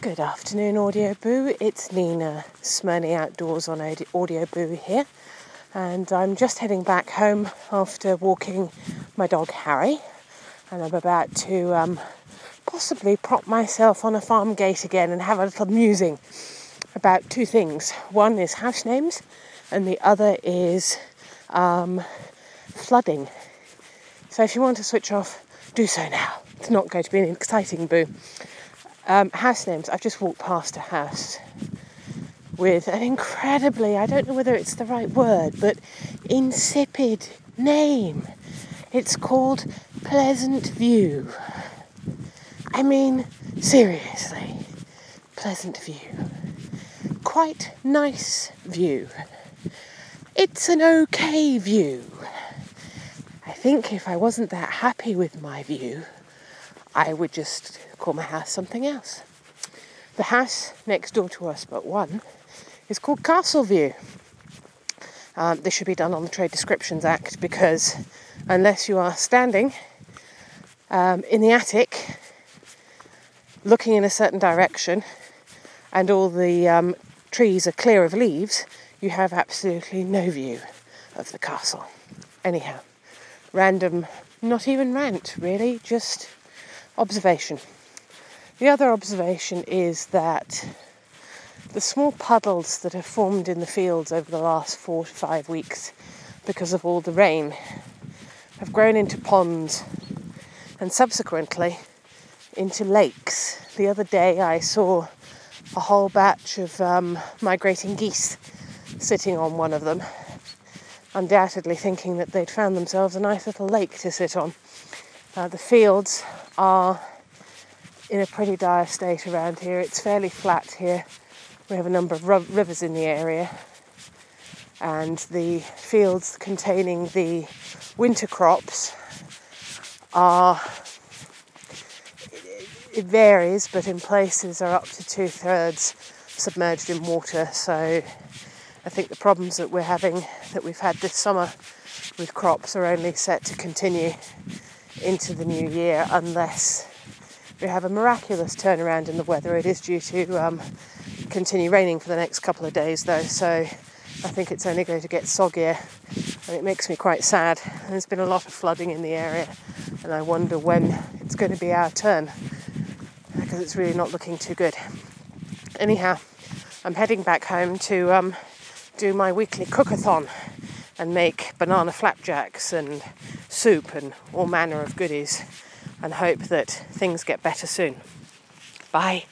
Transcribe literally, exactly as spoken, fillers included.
Good afternoon, Audio Boo. It's Nina, Smyrney Outdoors on Audio Boo here. And I'm just heading back home after walking my dog Harry. And I'm about to um, possibly prop myself on a farm gate again and have a little musing about two things. One is house names and the other is um, flooding. So if you want to switch off, do so now. It's not going to be an exciting boo. Um, house names. I've just walked past a house with an incredibly, I don't know whether it's the right word, but insipid name. It's called Pleasant View. I mean, seriously, Pleasant View. Quite nice view. It's an okay view. I think if I wasn't that happy with my view, I would just call my house something else. The house next door to us, but one, is called Castle View. Um, this should be done on the Trade Descriptions Act because unless you are standing um, in the attic, looking in a certain direction, and all the um, trees are clear of leaves, you have absolutely no view of the castle. Anyhow, random, not even rant, really, just observation. The other observation is that the small puddles that have formed in the fields over the last four to five weeks because of all the rain have grown into ponds and subsequently into lakes. The other day I saw a whole batch of um, migrating geese sitting on one of them, undoubtedly thinking that they'd found themselves a nice little lake to sit on. Uh, the fields are in a pretty dire state around here. It's fairly flat here. We have a number of ru- rivers in the area, and the fields containing the winter crops are, it varies, but in places are up to two-thirds submerged in water. So I think the problems that we're having, that we've had this summer with crops, are only set to continue into the new year unless we have a miraculous turnaround in the weather. It is due to um, continue raining for the next couple of days though, so I think it's only going to get soggier, and it makes me quite sad. And there's been a lot of flooding in the area, and I wonder when it's going to be our turn, because it's really not looking too good. Anyhow, I'm heading back home to um, do my weekly cook-a-thon and make banana flapjacks and soup and all manner of goodies, and hope that things get better soon. Bye.